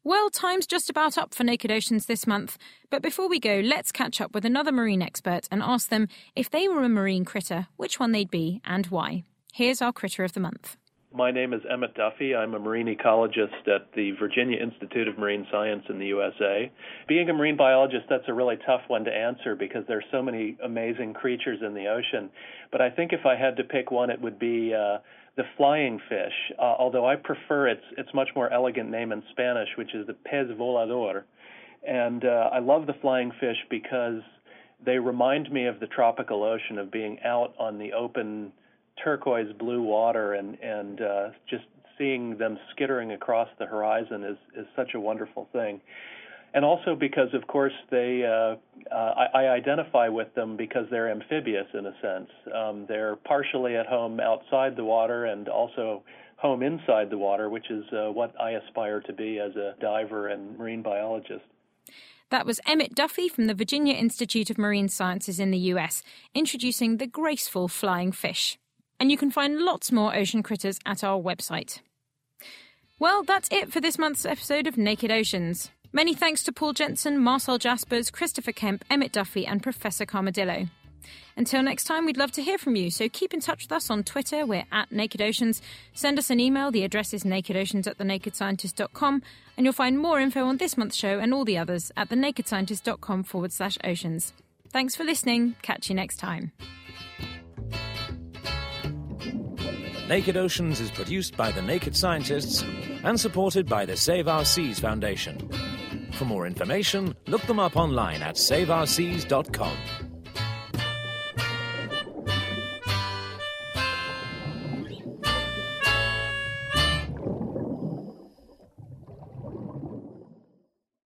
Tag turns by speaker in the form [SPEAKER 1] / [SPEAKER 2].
[SPEAKER 1] Well, time's just about up for Naked Oceans this month, but before we go, let's catch up with another marine expert and ask them if they were a marine critter, which one they'd be and why. Here's our Critter of the Month.
[SPEAKER 2] My name is Emmett Duffy. I'm a marine ecologist at the Virginia Institute of Marine Science in the USA. Being a marine biologist, that's a really tough one to answer because there's so many amazing creatures in the ocean. But I think if I had to pick one, it would be the flying fish, although I prefer its much more elegant name in Spanish, which is the pez volador. And I love the flying fish because they remind me of the tropical ocean, of being out on the open turquoise blue water and just seeing them skittering across the horizon is such a wonderful thing. And also because, of course, I identify with them because they're amphibious in a sense. They're partially at home outside the water and also home inside the water, which is what I aspire to be as a diver and marine biologist.
[SPEAKER 1] That was Emmett Duffy from the Virginia Institute of Marine Sciences in the US, introducing the graceful flying fish. And you can find lots more ocean critters at our website. Well, that's it for this month's episode of Naked Oceans. Many thanks to Paul Jensen, Marcel Jaspers, Christopher Kemp, Emmett Duffy and Professor Carmodillo. Until next time, we'd love to hear from you, so keep in touch with us on Twitter. We're at Naked Oceans. Send us an email. The address is nakedoceans@thenakedscientist.com, and you'll find more info on this month's show and all the others at thenakedscientist.com/oceans. Thanks for listening. Catch you next time.
[SPEAKER 3] Naked Oceans is produced by The Naked Scientists and supported by the Save Our Seas Foundation. For more information, look them up online at saveourseas.com.